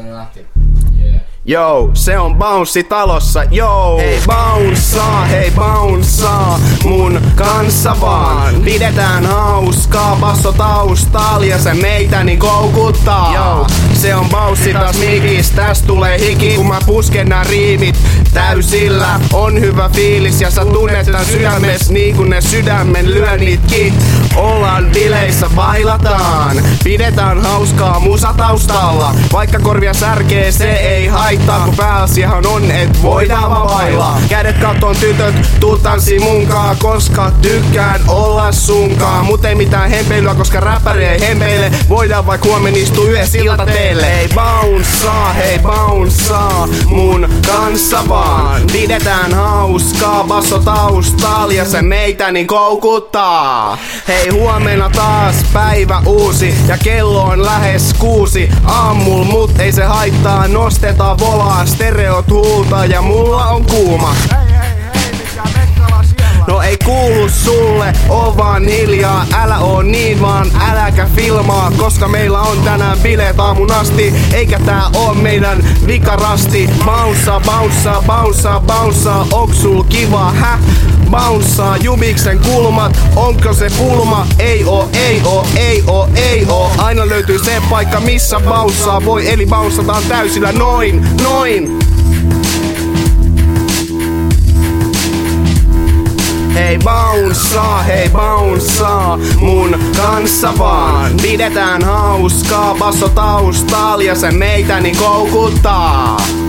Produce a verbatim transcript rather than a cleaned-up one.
ne lähti. Yeah. Joo, se on bounce talossa, joo. Hei bouncea, hei bouncea mun kanssa vaan. Pidetään hauskaa, basso taustalla ja se meitä niin koukuttaa. Joo, se on bounce taas mikis, tästä tulee hiki kun mä pusken nää riimit täysillä. On hyvä fiilis ja sä tunnet tän sydämes niin kun ne sydämen lyönnitkin. Ollaan bileissä, bailataan, pidetään hauskaa musa taustalla. Vaikka korvia särkee, se ei haittaa, kun pääasiahan on, et voidaan vaan bailaa. Kädet kattoon tytöt, tuu tanssii munkaa, koska tykkään olla sunkaa. Mut ei mitään hempeilyä, koska räppäri ei hempeile. Voidaan vaikka huomenna istua yhdessä iltateille. Hei bouncea, hei bouncea mun kanssa vaan. Pidetään hauskaa, basso taustalla ja se meitä niin koukuttaa. Hei huomenna taas päivä uusi ja kello on lähes kuusi aamulla, mut ei se haittaa, nostetaan volaa, stereot huultaa ja mulla on kuuma. Hei hei hei, mikä mekkala siellä? No ei kuulu sulle, oo vaan hiljaa, älä oo niin vaan, äläkä filmaa, koska meillä on tänään bileet aamun asti, eikä tää oo meidän vikarasti. Bouncea, bouncea, bouncea, bouncea, onks sul kiva, hä? Bouncea, jumiksen kulmat, onko se pulma? Ei oo, ei oo, ei oo, ei oo. Aina löytyy se paikka missä bouncea voi, eli bounceataan täysillä noin, noin. Hei bouncea, hei bouncea mun kanssa vaan. Pidetään hauskaa, basso taustalla ja se meitä niin koukuttaa.